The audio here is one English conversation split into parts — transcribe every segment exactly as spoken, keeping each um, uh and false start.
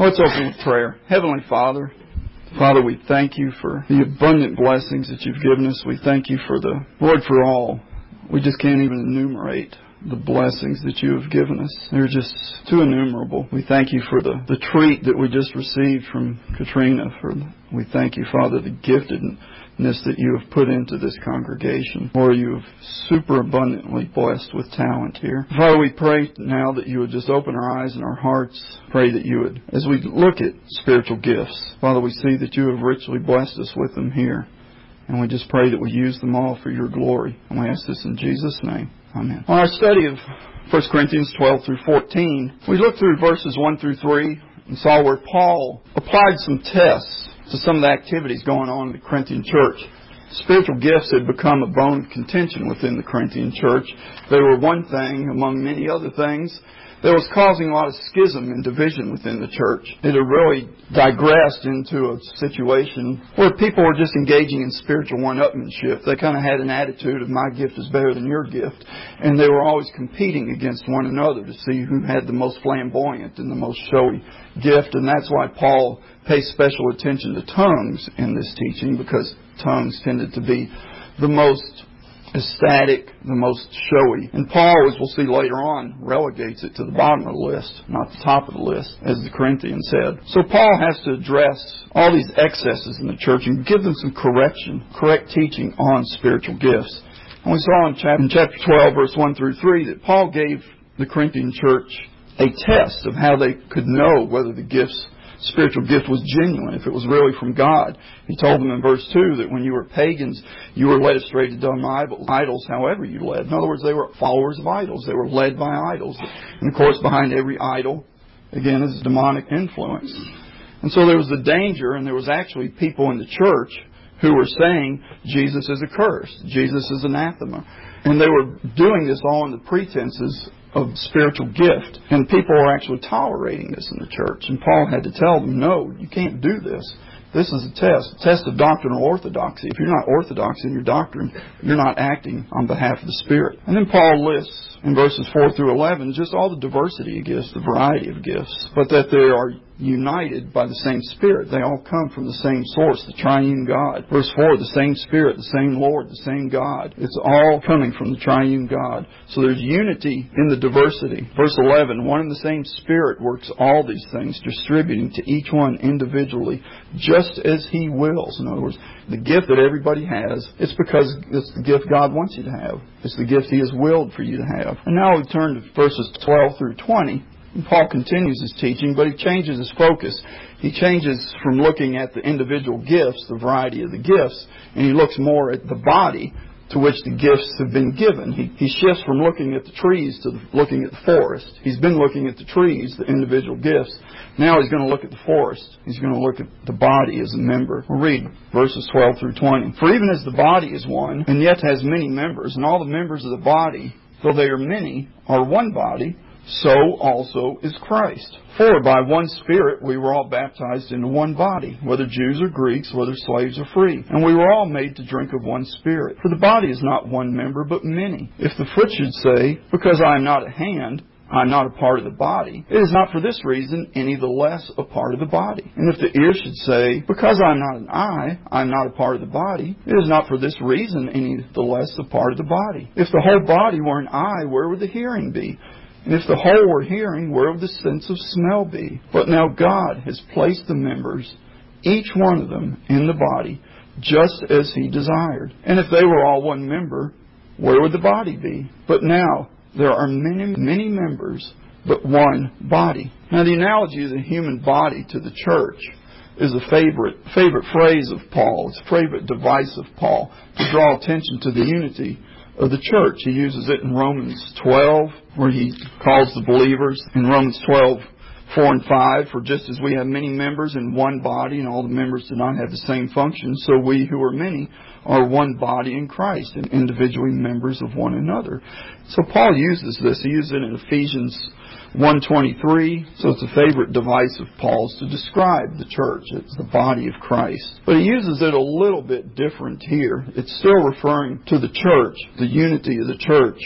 Let's open with prayer. Heavenly Father, Father, we thank you for the abundant blessings that you've given us. We thank you for the Lord for all. We just can't even enumerate the blessings that you have given us. They're just too innumerable. We thank you for the, the treat that we just received from Katrina. For we thank you, Father, the giftedness that you have put into this congregation. Lord, you have super abundantly blessed with talent here. Father, we pray now that you would just open our eyes and our hearts. Pray that you would, as we look at spiritual gifts, Father, we see that you have richly blessed us with them here. And we just pray that we use them all for your glory. And we ask this in Jesus' name. Amen. On our study of First Corinthians twelve through fourteen, we looked through verses one through three and saw where Paul applied some tests to some of the activities going on in the Corinthian church. Spiritual gifts had become a bone of contention within the Corinthian church. They were one thing among many other things that was causing a lot of schism and division within the church. It had really digressed into a situation where people were just engaging in spiritual one-upmanship. They kind of had an attitude of my gift is better than your gift. And they were always competing against one another to see who had the most flamboyant and the most showy gift. And that's why Paul pays special attention to tongues in this teaching, because tongues tended to be the most ecstatic, the most showy. And Paul, as we'll see later on, relegates it to the bottom of the list, not the top of the list, as the Corinthians had. So Paul has to address all these excesses in the church and give them some correction, correct teaching on spiritual gifts. And we saw in chapter, in chapter twelve, verse one through three, that Paul gave the Corinthian church a test of how they could know whether the gifts spiritual gift was genuine, if it was really from God. He told them in verse two that when you were pagans, you were led astray to dumb idols, however you led. In other words, they were followers of idols. They were led by idols. And of course, behind every idol, again, is demonic influence. And so there was the danger, and there was actually people in the church who were saying, Jesus is accursed, Jesus is anathema. And they were doing this all in the pretenses of spiritual gift. And people were actually tolerating this in the church. And Paul had to tell them, no, you can't do this. This is a test, a test of doctrinal orthodoxy. If you're not orthodox in your doctrine, you're not acting on behalf of the Spirit. And then Paul lists in verses four through eleven just all the diversity of gifts, the variety of gifts, but that they are united by the same Spirit. They all come from the same source, the triune God. Verse four, the same Spirit, the same Lord, the same God. It's all coming from the triune God. So there's unity in the diversity. Verse eleven, one and the same Spirit works all these things, distributing to each one individually, just as He wills. In other words, the gift that everybody has, it's because it's the gift God wants you to have. It's the gift He has willed for you to have. And now we turn to verses twelve through twenty. And Paul continues his teaching, but he changes his focus. He changes from looking at the individual gifts, the variety of the gifts, and he looks more at the body to which the gifts have been given. He, he shifts from looking at the trees to the, looking at the forest. He's been looking at the trees, the individual gifts. Now he's going to look at the forest. He's going to look at the body as a member. We'll read verses twelve through twenty. For even as the body is one, and yet has many members, and all the members of the body, though they are many, are one body, so also is Christ. For by one Spirit we were all baptized into one body, whether Jews or Greeks, whether slaves or free. And we were all made to drink of one Spirit. For the body is not one member, but many. If the foot should say, because I am not a hand, I am not a part of the body, it is not for this reason any the less a part of the body. And if the ear should say, because I am not an eye, I am not a part of the body, it is not for this reason any the less a part of the body. If the whole body were an eye, where would the hearing be? And if the whole were hearing, where would the sense of smell be? But now God has placed the members, each one of them, in the body, just as He desired. And if they were all one member, where would the body be? But now there are many, many members, but one body. Now the analogy of the human body to the church is a favorite favorite phrase of Paul. It's a favorite device of Paul to draw attention to the unity of the church. He uses it in Romans twelve, where he calls the believers, in Romans twelve, four and five, for just as we have many members in one body, and all the members do not have the same function, so we who are many are one body in Christ, and individually members of one another. So Paul uses this. He uses it in Ephesians one twenty-three, so it's a favorite device of Paul's to describe the church. It's the body of Christ. But he uses it a little bit different here. It's still referring to the church, the unity of the church.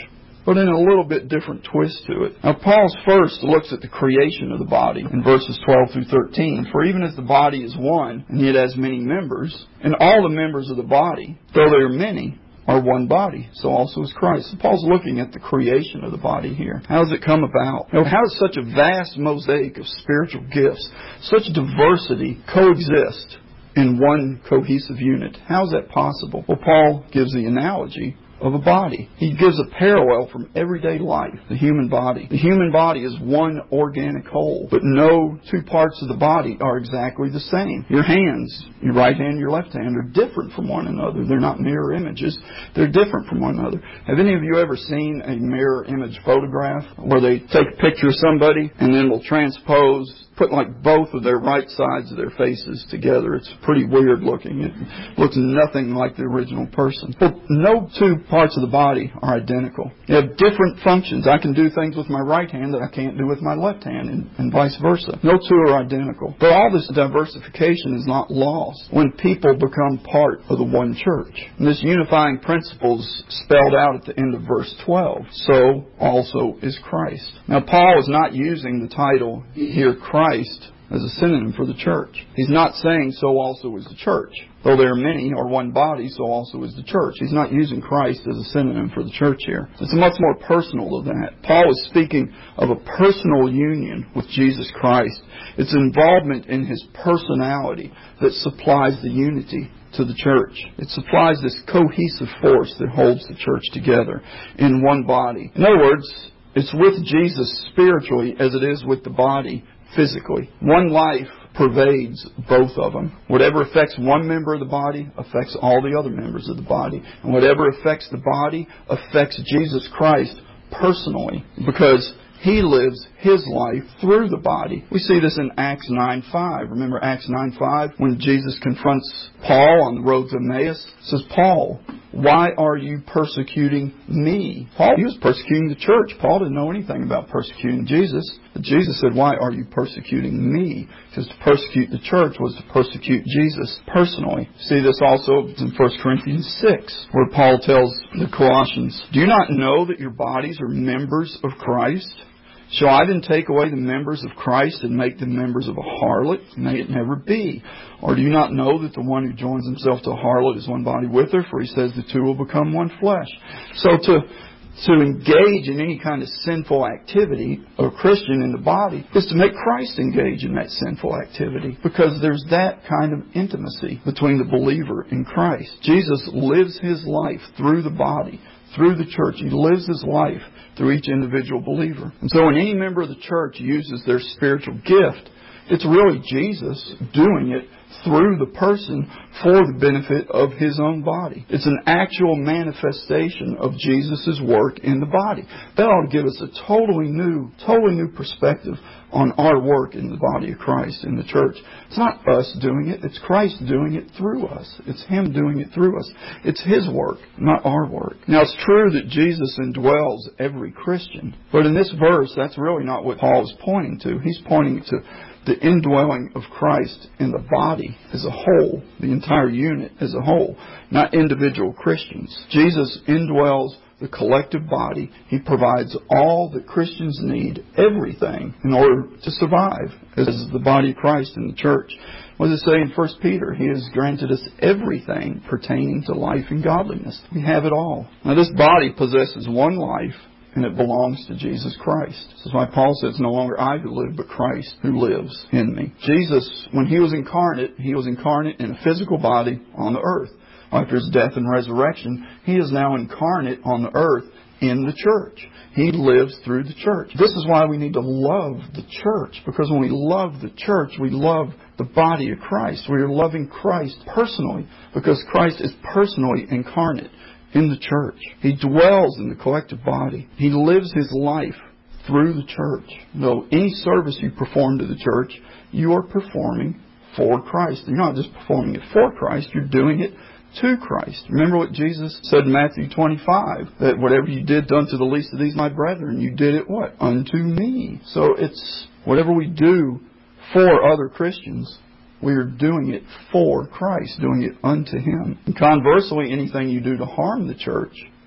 but in a little bit different twist to it. Now, Paul first looks at the creation of the body in verses twelve through thirteen. For even as the body is one, and yet has many members, and all the members of the body, though they are many, are one body, so also is Christ. So Paul's looking at the creation of the body here. How does it come about? You know, how does such a vast mosaic of spiritual gifts, such diversity, coexist in one cohesive unit? How is that possible? Well, Paul gives the analogy of a body. He gives a parallel from everyday life, the human body. The human body is one organic whole, but no two parts of the body are exactly the same. Your hands, your right hand, your left hand, are different from one another. They're not mirror images. They're different from one another. Have any of you ever seen a mirror image photograph where they take a picture of somebody and then will transpose, put like both of their right sides of their faces together? It's pretty weird looking. It looks nothing like the original person. Well, no two parts of the body are identical. They have different functions. I can do things with my right hand that I can't do with my left hand, and, and vice versa. No two are identical. But all this diversification is not lost when people become part of the one church. And this unifying principle is spelled out at the end of verse twelve. So also is Christ. Now, Paul is not using the title here, Christ, as a synonym for the church. He's not saying so also is the church. Though there are many, or one body, so also is the church. He's not using Christ as a synonym for the church here. It's much more personal than that. Paul is speaking of a personal union with Jesus Christ. It's involvement in His personality that supplies the unity to the church. It supplies this cohesive force that holds the church together in one body. In other words, it's with Jesus spiritually as it is with the body physically. One life pervades both of them. Whatever affects one member of the body affects all the other members of the body. And whatever affects the body affects Jesus Christ personally, because He lives His life through the body. We see this in Acts nine five. Remember Acts nine five? When Jesus confronts Paul on the road to Emmaus, says, Paul, why are you persecuting me? Paul, he was persecuting the church. Paul didn't know anything about persecuting Jesus. But Jesus said, why are you persecuting me? Because to persecute the church was to persecute Jesus personally. See this also in First Corinthians six, where Paul tells the Colossians, do you not know that your bodies are members of Christ? Shall I then take away the members of Christ and make them members of a harlot? May it never be. Or do you not know that the one who joins himself to a harlot is one body with her? For he says the two will become one flesh. So to, to engage in any kind of sinful activity of a Christian in the body is to make Christ engage in that sinful activity, because there's that kind of intimacy between the believer and Christ. Jesus lives His life through the body, through the church. He lives His life through each individual believer. And so when any member of the church uses their spiritual gift, it's really Jesus doing it through the person for the benefit of His own body. It's an actual manifestation of Jesus' work in the body. That ought to give us a totally new, totally new perspective on our work in the body of Christ, in the church. It's not us doing it. It's Christ doing it through us. It's Him doing it through us. It's His work, not our work. Now, it's true that Jesus indwells every Christian. But in this verse, that's really not what Paul is pointing to. He's pointing to the indwelling of Christ in the body as a whole, the entire unit as a whole, not individual Christians. Jesus indwells the collective body. He provides all that Christians need, everything, in order to survive as the body of Christ in the church. What does it say in First Peter? He has granted us everything pertaining to life and godliness. We have it all. Now, this body possesses one life, and it belongs to Jesus Christ. This is why Paul says, it's no longer I who live, but Christ who lives in me. Jesus, when He was incarnate, He was incarnate in a physical body on the earth. After His death and resurrection, He is now incarnate on the earth in the church. He lives through the church. This is why we need to love the church, because when we love the church, we love the body of Christ. We are loving Christ personally, because Christ is personally incarnate in the church. He dwells in the collective body. He lives His life through the church. No, any service you perform to the church, you are performing for Christ. You're not just performing it for Christ, you're doing it to Christ. Remember what Jesus said in Matthew twenty-five, that whatever you did unto the least of these my brethren, you did it what? Unto me. So it's whatever we do for other Christians, we are doing it for Christ, doing it unto Him. And conversely, anything you do to harm the church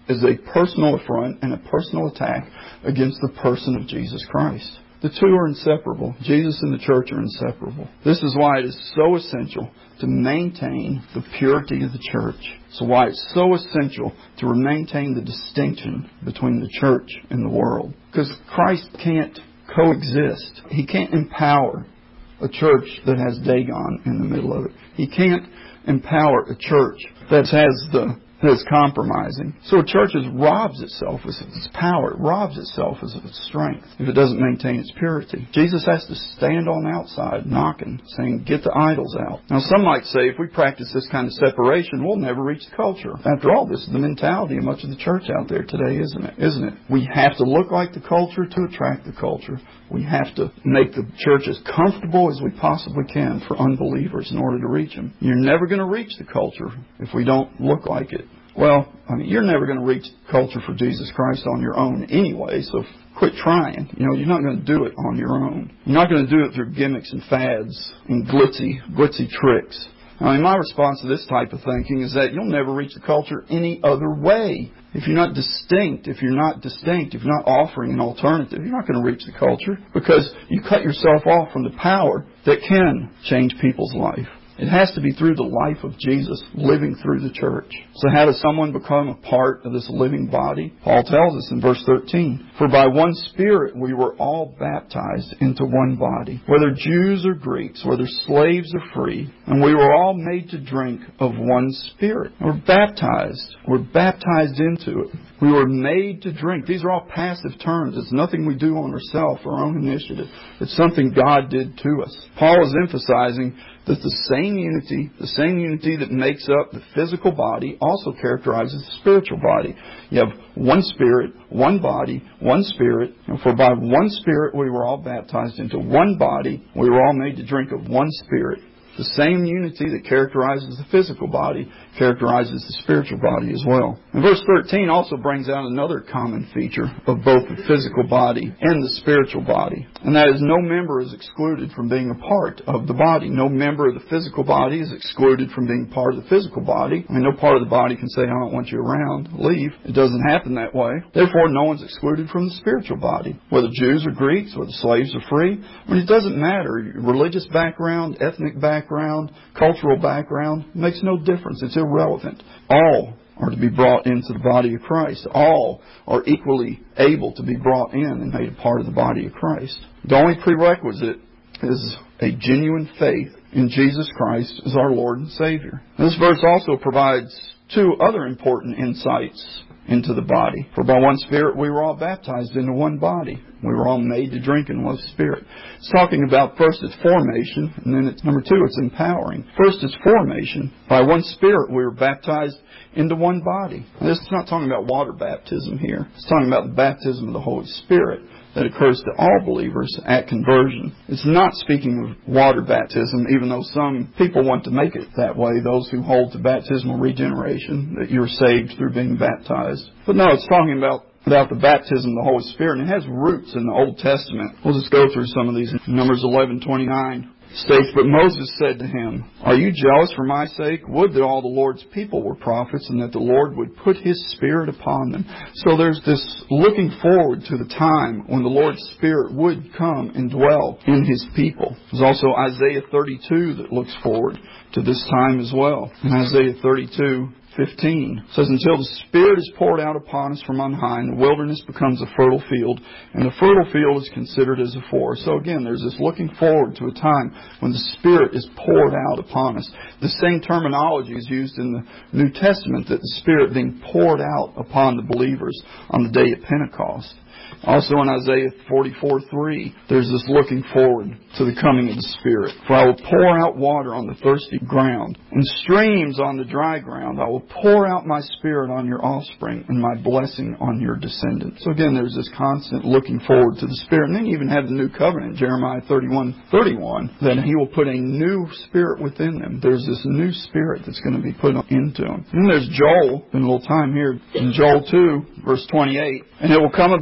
is a personal affront and a personal attack against the person of Jesus Christ. The two are inseparable. Jesus and the church are inseparable. This is why it is so essential to maintain the purity of the church. So why it's so essential to maintain the distinction between the church and the world. Because Christ can't coexist. He can't empower a church that has Dagon in the middle of it. He can't empower a church that has the that is compromising. So a church is, robs itself of its power. It robs itself of its strength if it doesn't maintain its purity. Jesus has to stand on the outside knocking, saying, get the idols out. Now some might say, if we practice this kind of separation, we'll never reach the culture. After all, this is the mentality of much of the church out there today, isn't it? Isn't it? We have to look like the culture to attract the culture. We have to make the church as comfortable as we possibly can for unbelievers in order to reach them. You're never going to reach the culture if we don't look like it. Well, I mean, you're never going to reach the culture for Jesus Christ on your own anyway, so quit trying. You know, you're not going to do it on your own. You're not going to do it through gimmicks and fads and glitzy, glitzy tricks. I mean, my response to this type of thinking is that you'll never reach the culture any other way. If you're not distinct, if you're not distinct, if you're not offering an alternative, you're not going to reach the culture because you cut yourself off from the power that can change people's life. It has to be through the life of Jesus living through the church. So how does someone become a part of this living body? Paul tells us in verse thirteen, for by one Spirit we were all baptized into one body, whether Jews or Greeks, whether slaves or free, and we were all made to drink of one Spirit. We're baptized. We're baptized into it. We were made to drink. These are all passive terms. It's nothing we do on ourselves, our own initiative. It's something God did to us. Paul is emphasizing that the same unity, the same unity that makes up the physical body also characterizes the spiritual body. You have one Spirit, one body, one Spirit. And for by one Spirit we were all baptized into one body. We were all made to drink of one Spirit. The same unity that characterizes the physical body characterizes the spiritual body as well. And verse thirteen also brings out another common feature of both the physical body and the spiritual body. And that is no member is excluded from being a part of the body. No member of the physical body is excluded from being part of the physical body. I mean, no part of the body can say, I don't want you around, leave. It doesn't happen that way. Therefore, no one's excluded from the spiritual body. Whether Jews or Greeks, whether slaves or free. I mean, it doesn't matter. Religious background, ethnic background, cultural background, makes no difference. It's irrelevant. All are to be brought into the body of Christ. All are equally able to be brought in and made a part of the body of Christ. The only prerequisite is a genuine faith in Jesus Christ as our Lord and Savior. This verse also provides two other important insights into the body. For by one Spirit we were all baptized into one body. We were all made to drink in one Spirit. It's talking about, first, it's formation, and then it's, number two, it's empowering. First, it's formation. By one Spirit we were baptized into one body. Now, this is not talking about water baptism here. It's talking about the baptism of the Holy Spirit that occurs to all believers at conversion. It's not speaking of water baptism, even though some people want to make it that way, those who hold to baptismal regeneration, that you're saved through being baptized. But no, it's talking about about the baptism of the Holy Spirit, and it has roots in the Old Testament. We'll just go through some of these. Numbers eleven twenty-nine states, but Moses said to him, are you jealous for my sake? Would that all the Lord's people were prophets, and that the Lord would put His Spirit upon them. So there's this looking forward to the time when the Lord's Spirit would come and dwell in His people. There's also Isaiah thirty-two that looks forward to this time as well. In Isaiah thirty-two fifteen says, until the Spirit is poured out upon us from on high, and the wilderness becomes a fertile field, and the fertile field is considered as a forest. So again, there's this looking forward to a time when the Spirit is poured out upon us. The same terminology is used in the New Testament, that the Spirit being poured out upon the believers on the day of Pentecost. Also in Isaiah forty-four three, there's this looking forward to the coming of the Spirit. For I will pour out water on the thirsty ground, and streams on the dry ground. I will pour out my Spirit on your offspring, and my blessing on your descendants. So again, there's this constant looking forward to the Spirit. And then you even have the new covenant, Jeremiah thirty-one thirty-one, that He will put a new Spirit within them. There's this new Spirit that's going to be put into them. And then there's Joel, in a little time here, in Joel two, verse twenty-eight, and it will come about after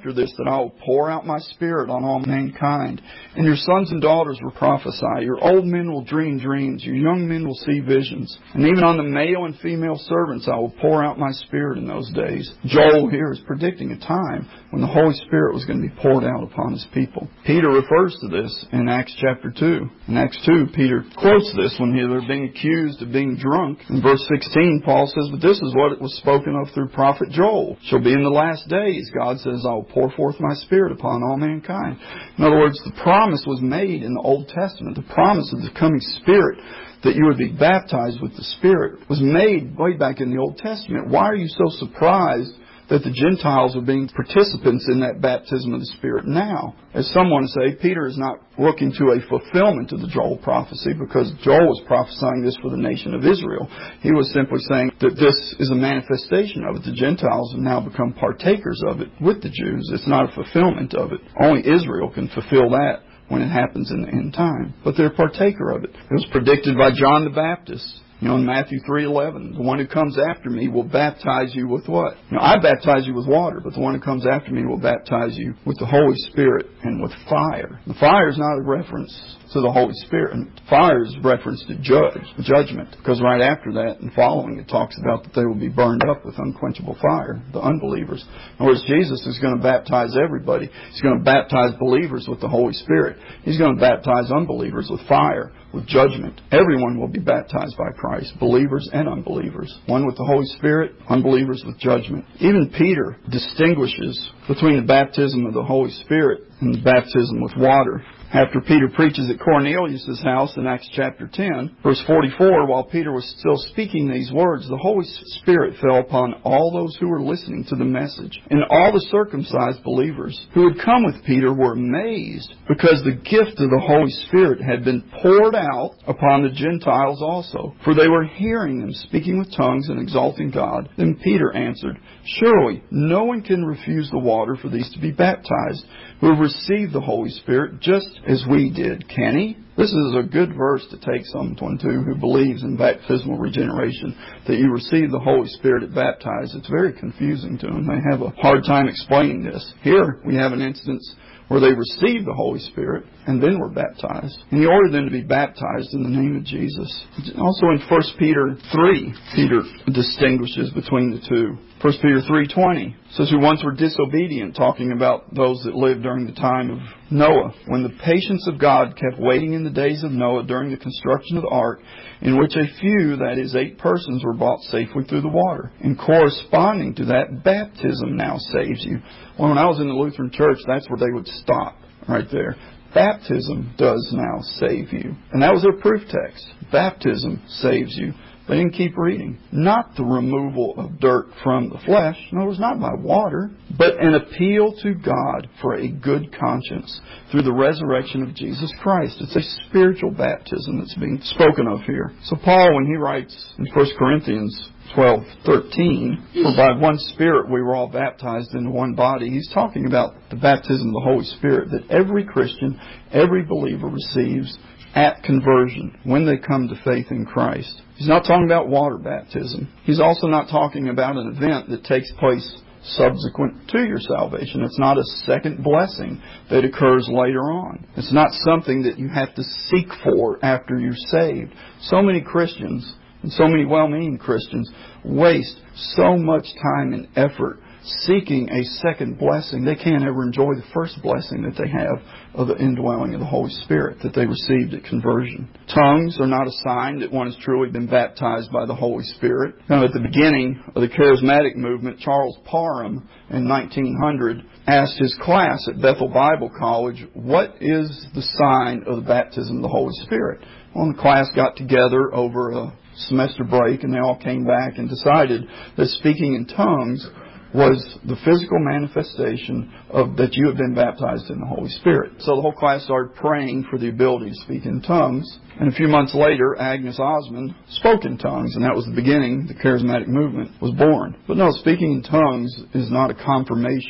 after this that I will pour out my Spirit on all mankind. And your sons and daughters will prophesy. Your old men will dream dreams. Your young men will see visions. And even on the male and female servants I will pour out my Spirit in those days. Joel here is predicting a time when the Holy Spirit was going to be poured out upon His people. Peter refers to this in Acts chapter two. In Acts two, Peter quotes this when they were being accused of being drunk. In verse sixteen, Paul says, but this is what it was spoken of through prophet Joel. Shall be in the last days, God says, I will pour forth my Spirit upon all mankind. In other words, the promise was made in the Old Testament. The promise of the coming Spirit, that you would be baptized with the Spirit, was made way back in the Old Testament. Why are you so surprised that the Gentiles are being participants in that baptism of the Spirit now? As someone say, Peter is not looking to a fulfillment of the Joel prophecy, because Joel was prophesying this for the nation of Israel. He was simply saying that this is a manifestation of it. The Gentiles have now become partakers of it with the Jews. It's not a fulfillment of it. Only Israel can fulfill that when it happens in the end time. But they're a partaker of it. It was predicted by John the Baptist. You know, in Matthew three eleven, the one who comes after me will baptize you with what? You know, I baptize you with water, but the one who comes after me will baptize you with the Holy Spirit and with fire. The fire is not a reference to the Holy Spirit. And fire is a reference to judge, judgment, because right after that and following it talks about that they will be burned up with unquenchable fire, the unbelievers. In other words, Jesus is going to baptize everybody. He's going to baptize believers with the Holy Spirit. He's going to baptize unbelievers with fire, with judgment. Everyone will be baptized by Christ, believers and unbelievers. One with the Holy Spirit, unbelievers with judgment. Even Peter distinguishes between the baptism of the Holy Spirit and the baptism with water. After Peter preaches at Cornelius' house in Acts chapter ten, verse forty-four, while Peter was still speaking these words, the Holy Spirit fell upon all those who were listening to the message. And all the circumcised believers who had come with Peter were amazed, because the gift of the Holy Spirit had been poured out upon the Gentiles also. For they were hearing them speaking with tongues and exalting God. Then Peter answered, surely no one can refuse the water for these to be baptized, who have received the Holy Spirit just as we did, can he? This is a good verse to take someone to who believes in baptismal regeneration, that you receive the Holy Spirit at baptized. It's very confusing to them. They have a hard time explaining this. Here we have an instance where they received the Holy Spirit and then were baptized. And He ordered them to be baptized in the name of Jesus. Also in First Peter three, Peter distinguishes between the two. First Peter three twenty says, who once were disobedient, talking about those that lived during the time of Noah, when the patience of God kept waiting in the days of Noah during the construction of the ark, in which a few, that is, eight persons, were brought safely through the water. And corresponding to that, baptism now saves you. Well, when I was in the Lutheran Church, that's where they would stop, right there. Baptism does now save you. And that was their proof text. Baptism saves you. They didn't keep reading. Not the removal of dirt from the flesh. No, it was not by water. But an appeal to God for a good conscience through the resurrection of Jesus Christ. It's a spiritual baptism that's being spoken of here. So Paul, when he writes in First Corinthians twelve thirteen, for by one Spirit we were all baptized into one body, he's talking about the baptism of the Holy Spirit that every Christian, every believer receives at conversion, when they come to faith in Christ. He's not talking about water baptism. He's also not talking about an event that takes place subsequent to your salvation. It's not a second blessing that occurs later on. It's not something that you have to seek for after you're saved. So many Christians, and so many well-meaning Christians, waste so much time and effort seeking a second blessing. They can't ever enjoy the first blessing that they have of the indwelling of the Holy Spirit that they received at conversion. Tongues are not a sign that one has truly been baptized by the Holy Spirit. Now, at the beginning of the charismatic movement, Charles Parham in nineteen hundred asked his class at Bethel Bible College, what is the sign of the baptism of the Holy Spirit? Well, the class got together over a semester break, and they all came back and decided that speaking in tongues was the physical manifestation of that you have been baptized in the Holy Spirit. So the whole class started praying for the ability to speak in tongues. And a few months later, Agnes Osmond spoke in tongues, and that was the beginning. The charismatic movement was born. But no, speaking in tongues is not a confirmation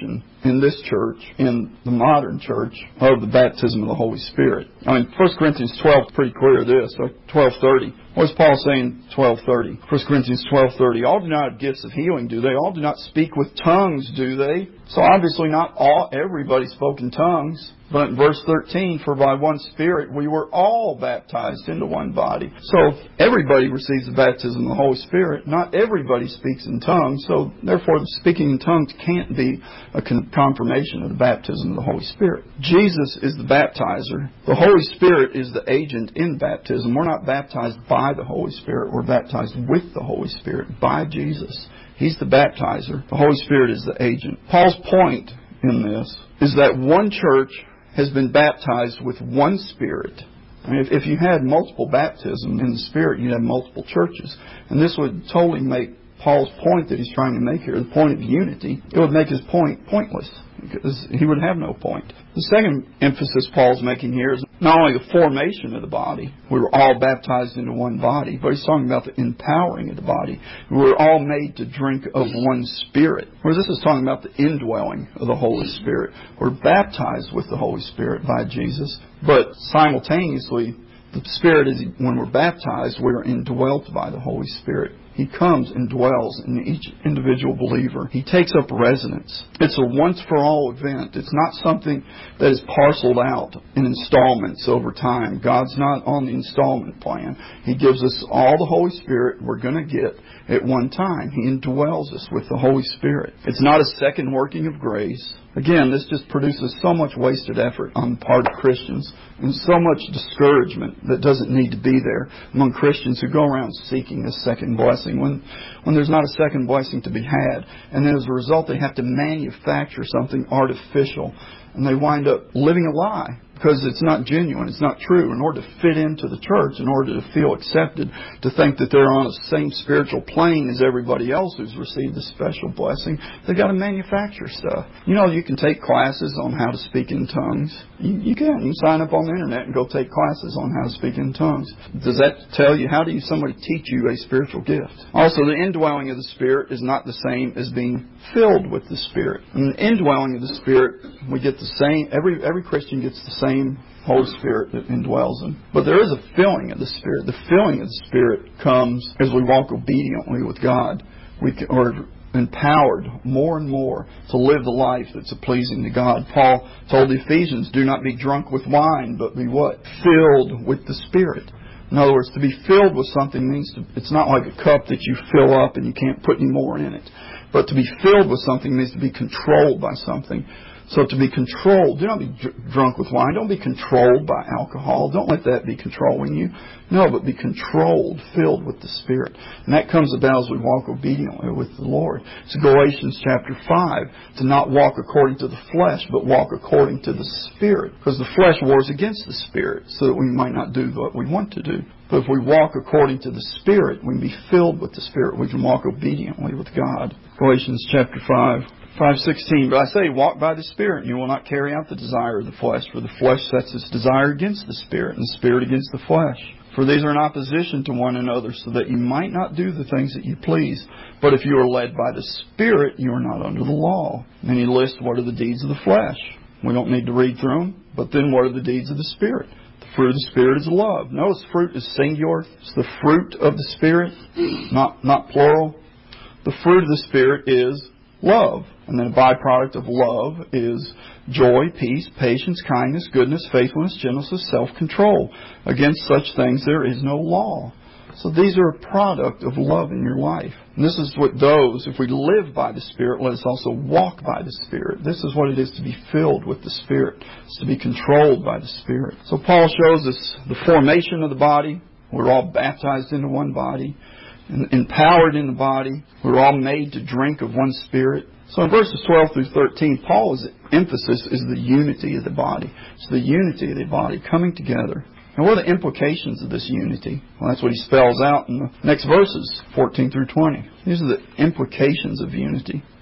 in this church, in the modern church, of the baptism of the Holy Spirit. I mean, First Corinthians twelve is pretty clear this, or twelve thirty. What is Paul saying in twelve thirty? First Corinthians twelve thirty. All do not have gifts of healing, do they? All do not speak with tongues, do they? So obviously not all, everybody spoke in tongues. But in verse thirteen, for by one Spirit we were all baptized into one body. So everybody receives the baptism of the Holy Spirit. Not everybody speaks in tongues. So therefore the speaking in tongues can't be a con- confirmation of the baptism of the Holy Spirit. Jesus is the baptizer. The Holy Spirit is the agent in baptism. We're not baptized by the Holy Spirit. We're baptized with the Holy Spirit by Jesus. He's the baptizer. The Holy Spirit is the agent. Paul's point in this is that one church has been baptized with one Spirit. I mean, if, if you had multiple baptisms in the Spirit, you'd have multiple churches. And this would totally make Paul's point that he's trying to make here, the point of unity, it would make his point pointless, because he would have no point. The second emphasis Paul's making here is not only the formation of the body, we were all baptized into one body, but he's talking about the empowering of the body. We were all made to drink of one Spirit. Whereas this is talking about the indwelling of the Holy Spirit. We're baptized with the Holy Spirit by Jesus, but simultaneously, the Spirit is, when we're baptized, we're indwelt by the Holy Spirit. He comes and dwells in each individual believer. He takes up residence. It's a once-for-all event. It's not something that is parceled out in installments over time. God's not on the installment plan. He gives us all the Holy Spirit we're going to get at one time. He indwells us with the Holy Spirit. It's not a second working of grace. Again, this just produces so much wasted effort on the part of Christians and so much discouragement that doesn't need to be there among Christians who go around seeking a second blessing when, when there's not a second blessing to be had. And then as a result, they have to manufacture something artificial, and they wind up living a lie because it's not genuine, it's not true. In order to fit into the church, in order to feel accepted, to think that they're on the same spiritual plane as everybody else who's received a special blessing, they've got to manufacture stuff. You know, you can take classes on how to speak in tongues. You, you can. You can sign up on the internet and go take classes on how to speak in tongues. Does that tell you, how do you somebody teach you a spiritual gift? Also, the indwelling of the Spirit is not the same as being filled with the Spirit. In the indwelling of the Spirit, we get the same, every, every Christian gets the same Same Holy Spirit that indwells them. But there is a filling of the Spirit. The filling of the Spirit comes as we walk obediently with God. We are empowered more and more to live the life that's pleasing to God. Paul told the Ephesians, do not be drunk with wine, but be what? Filled with the Spirit. In other words, to be filled with something means to, it's not like a cup that you fill up and you can't put any more in it. But to be filled with something means to be controlled by something. So to be controlled, do not be dr- drunk with wine. Don't be controlled by alcohol. Don't let that be controlling you. No, but be controlled, filled with the Spirit. And that comes about as we walk obediently with the Lord. It's Galatians chapter five, to not walk according to the flesh, but walk according to the Spirit. Because the flesh wars against the Spirit, so that we might not do what we want to do. But if we walk according to the Spirit, we can be filled with the Spirit. We can walk obediently with God. Galatians chapter five. five sixteen, but I say, walk by the Spirit, and you will not carry out the desire of the flesh. For the flesh sets its desire against the Spirit, and the Spirit against the flesh. For these are in opposition to one another, so that you might not do the things that you please. But if you are led by the Spirit, you are not under the law. And he lists what are the deeds of the flesh. We don't need to read through them, but then what are the deeds of the Spirit? The fruit of the Spirit is love. Notice fruit is singular. It's the fruit of the Spirit, not, not plural. The fruit of the Spirit is love. And then a byproduct of love is joy, peace, patience, kindness, goodness, faithfulness, gentleness, self-control. Against such things there is no law. So these are a product of love in your life. And this is what those, if we live by the Spirit, let us also walk by the Spirit. This is what it is to be filled with the Spirit. It's to be controlled by the Spirit. So Paul shows us the formation of the body. We're all baptized into one body. And empowered in the body. We're all made to drink of one Spirit. So in verses twelve through thirteen, Paul's emphasis is the unity of the body. It's the unity of the body coming together. And what are the implications of this unity? Well, that's what he spells out in the next verses, fourteen through twenty. These are the implications of unity.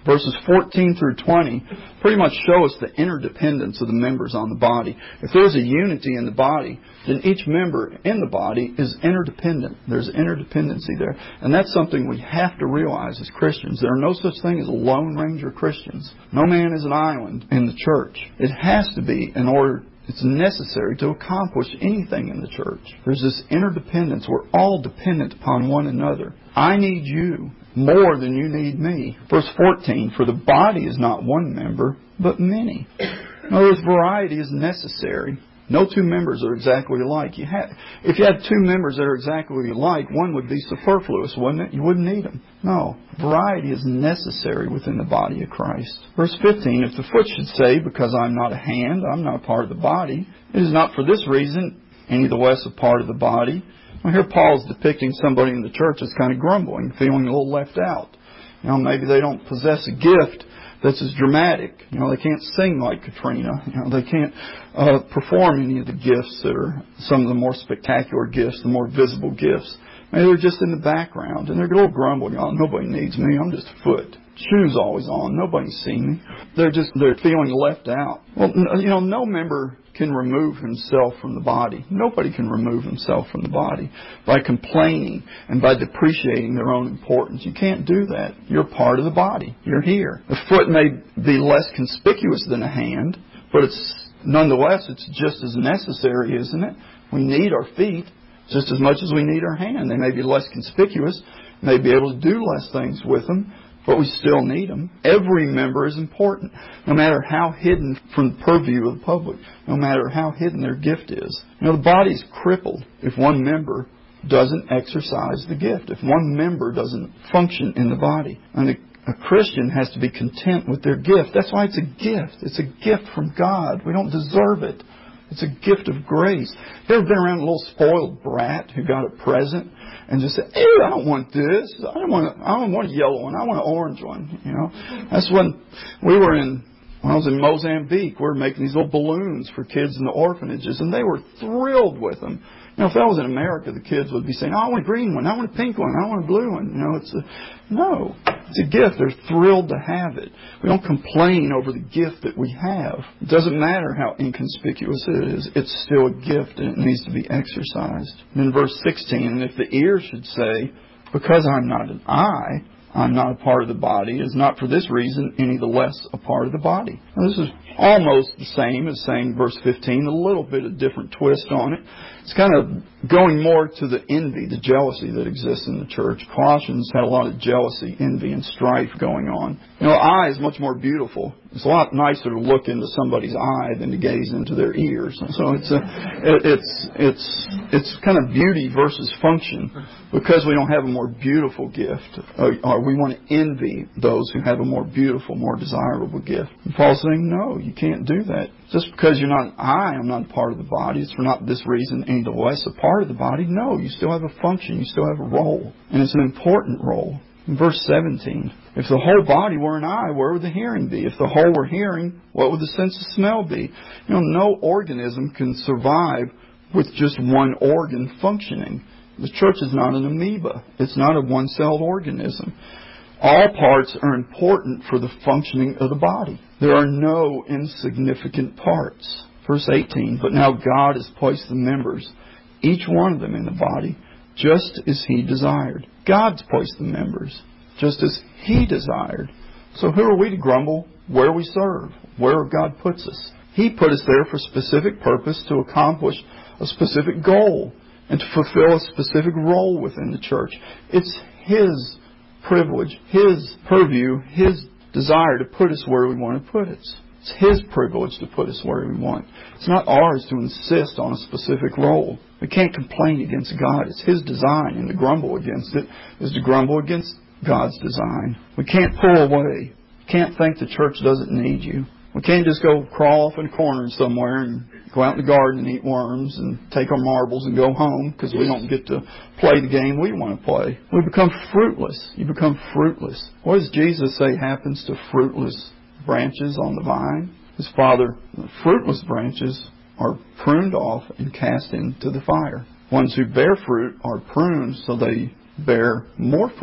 Verses fourteen through twenty pretty much show us the interdependence of the members on the body. If there's a unity in the body, then each member in the body is interdependent. There's interdependency there. And that's something we have to realize as Christians. There are no such thing as Lone Ranger Christians. No man is an island in the church. It has to be in order, it's necessary to accomplish anything in the church. There's this interdependence. We're all dependent upon one another. I need you more than you need me. Verse fourteen, for the body is not one member, but many. In other words, variety is necessary. No two members are exactly alike. You have, if you had two members that are exactly alike, one would be superfluous, wouldn't it? You wouldn't need them. No. Variety is necessary within the body of Christ. Verse fifteen, if the foot should say, because I'm not a hand, I'm not a part of the body, it is not for this reason any the less a part of the body. Well, here Paul's depicting somebody in the church that's kind of grumbling, feeling a little left out. You know, maybe they don't possess a gift that's as dramatic. You know, they can't sing like Katrina. You know, they can't uh, perform any of the gifts that are some of the more spectacular gifts, the more visible gifts. Maybe they're just in the background and they're a little grumbling on, nobody needs me, I'm just a foot. Shoes always on, nobody's seen me. They're just, they're feeling left out. Well, you know, no member can remove himself from the body. Nobody can remove himself from the body by complaining and by depreciating their own importance. You can't do that. You're part of the body. You're here. A foot may be less conspicuous than a hand, but it's nonetheless, it's just as necessary, isn't it? We need our feet just as much as we need our hand. They may be less conspicuous, may be able to do less things with them, but we still need them. Every member is important, no matter how hidden from the purview of the public, no matter how hidden their gift is. You know, the body's crippled if one member doesn't exercise the gift, if one member doesn't function in the body. And a, a Christian has to be content with their gift. That's why it's a gift. It's a gift from God. We don't deserve it. It's a gift of grace. You ever been around a little spoiled brat who got a present and just said, "Hey, I don't want this. I don't want. A, I don't want a yellow one. I want an orange one." You know, that's when we were in. When I was in Mozambique, we were making these little balloons for kids in the orphanages, and they were thrilled with them. You know, if that was in America, the kids would be saying, "Oh, I want a green one. I want a pink one. I want a blue one." You know, it's a no. It's a gift. They're thrilled to have it. We don't complain over the gift that we have. It doesn't matter how inconspicuous it is. It's still a gift, and it needs to be exercised. And in verse sixteen, and if the ear should say, because I'm not an eye, I'm not a part of the body, is not for this reason any the less a part of the body. Now, this is almost the same as saying verse fifteen, a little bit of different twist on it. It's kind of going more to the envy, the jealousy that exists in the church. Colossians had a lot of jealousy, envy, and strife going on. You know, eye is much more beautiful. It's a lot nicer to look into somebody's eye than to gaze into their ears. So it's a, it, it's it's it's kind of beauty versus function, because we don't have a more beautiful gift, or, or we want to envy those who have a more beautiful, more desirable gift. And Paul's saying, no, you can't do that. Just because you're not an eye, I'm not a part of the body. It's for not this reason any the less a part of the body. No, you still have a function. You still have a role, and it's an important role. In verse seventeen, if the whole body were an eye, where would the hearing be? If the whole were hearing, what would the sense of smell be? You know, no organism can survive with just one organ functioning. The church is not an amoeba. It's not a one-celled organism. All parts are important for the functioning of the body. There are no insignificant parts. Verse eighteen, but now God has placed the members, each one of them in the body, just as He desired. God's placed the members, just as He desired. So who are we to grumble where we serve, where God puts us? He put us there for a specific purpose, to accomplish a specific goal, and to fulfill a specific role within the church. It's His privilege, His purview, His desire to put us where we want to put us. It's His privilege to put us where we want. It's not ours to insist on a specific role. We can't complain against God. It's His design, and to grumble against it is to grumble against God's design. We can't pull away. We can't think the church doesn't need you. We can't just go crawl off in a corner somewhere and go out in the garden and eat worms and take our marbles and go home because we don't get to play the game we want to play. We become fruitless. You become fruitless. What does Jesus say happens to fruitless branches on the vine? His Father, the fruitless branches are pruned off and cast into the fire. Ones who bear fruit are pruned so they bear more fruit.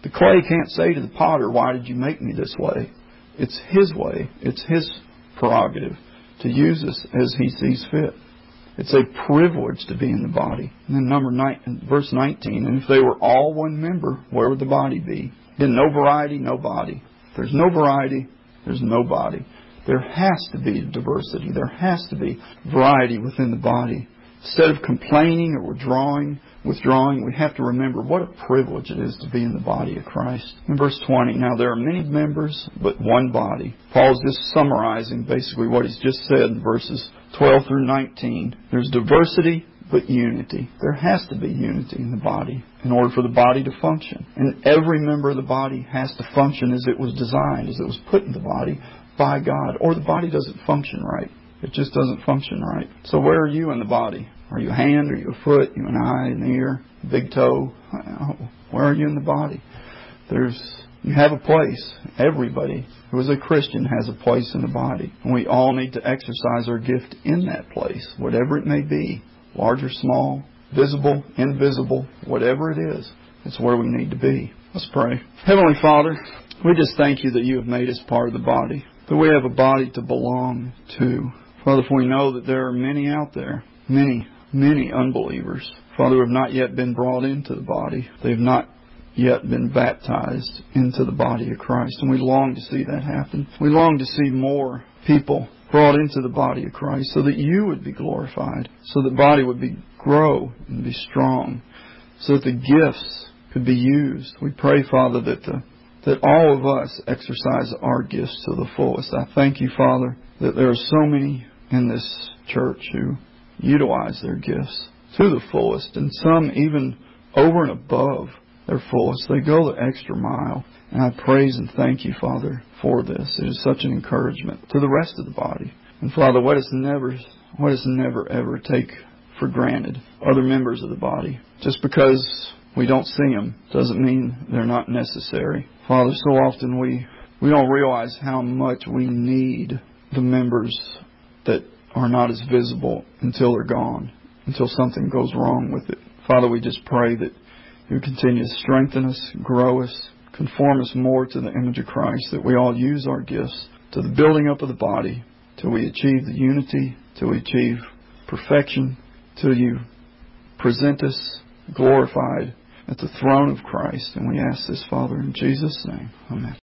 The clay can't say to the potter, why did you make me this way? It's His way. It's His prerogative to use us as He sees fit. It's a privilege to be in the body. And then number nine, verse nineteen, and if they were all one member, where would the body be? Again, no variety, no body. If there's no variety, there's no body. There has to be diversity. There has to be variety within the body. Instead of complaining or withdrawing, withdrawing, we have to remember what a privilege it is to be in the body of Christ. In verse twenty, now there are many members, but one body. Paul's just summarizing basically what he's just said in verses twelve through nineteen. There's diversity, but unity. There has to be unity in the body in order for the body to function. And every member of the body has to function as it was designed, as it was put in the body by God, or the body doesn't function right. It just doesn't function right. So where are you in the body? Are you a hand? Are you a foot? Are you an eye, an ear, a big toe? Where are you in the body? There's, you have a place. Everybody who is a Christian has a place in the body. And we all need to exercise our gift in that place, whatever it may be, large or small, visible, invisible, whatever it is. It's where we need to be. Let's pray. Heavenly Father, we just thank You that You have made us part of the body, that we have a body to belong to. Father, if we know that there are many out there, many, many unbelievers, Father, who have not yet been brought into the body. They have not yet been baptized into the body of Christ. And we long to see that happen. We long to see more people brought into the body of Christ so that You would be glorified, so that the body would be grow and be strong, so that the gifts could be used. We pray, Father, that the, that all of us exercise our gifts to the fullest. I thank You, Father, that there are so many in this church who utilize their gifts to the fullest, and some even over and above their fullest. They go the extra mile. And I praise and thank You, Father, for this. It is such an encouragement to the rest of the body. And Father, let us never, let us never ever take for granted other members of the body. Just because we don't see them doesn't mean they're not necessary. Father, so often we, we don't realize how much we need the members that are not as visible until they're gone, until something goes wrong with it. Father, we just pray that You continue to strengthen us, grow us, conform us more to the image of Christ, that we all use our gifts to the building up of the body, till we achieve the unity, till we achieve perfection, till You present us glorified at the throne of Christ. And we ask this, Father, in Jesus' name. Amen.